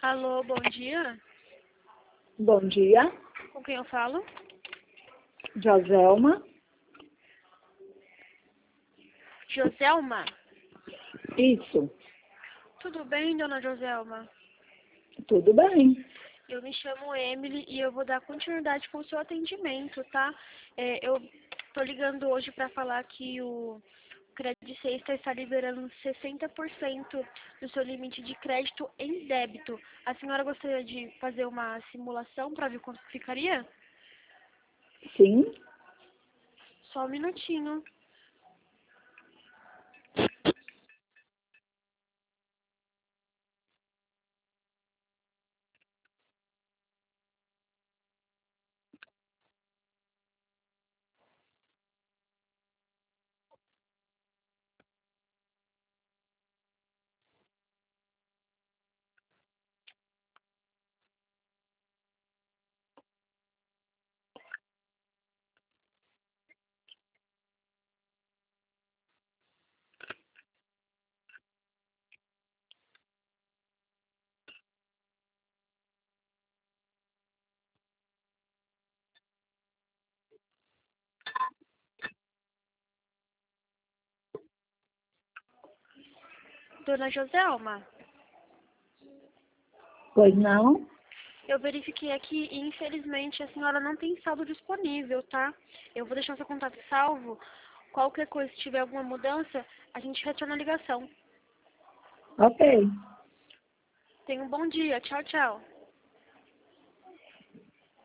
Alô, bom dia. Bom dia, Com quem eu falo? Joselma. Joselma? Isso, Tudo bem, dona Joselma? tudo bem. Eu me chamo Emily e eu vou dar continuidade com o seu atendimento, tá? Eu tô ligando hoje para falar que o Crédito Sexta está liberando 60% do seu limite de crédito em débito. A senhora gostaria de fazer uma simulação para ver quanto ficaria? Sim, Só um minutinho. Dona Joselma, pois não? eu verifiquei aqui e infelizmente a senhora não tem saldo disponível, tá? Eu vou deixar seu contato salvo. Qualquer coisa, se tiver alguma mudança, a gente retorna a ligação. Ok. Tenha um bom dia. Tchau, tchau.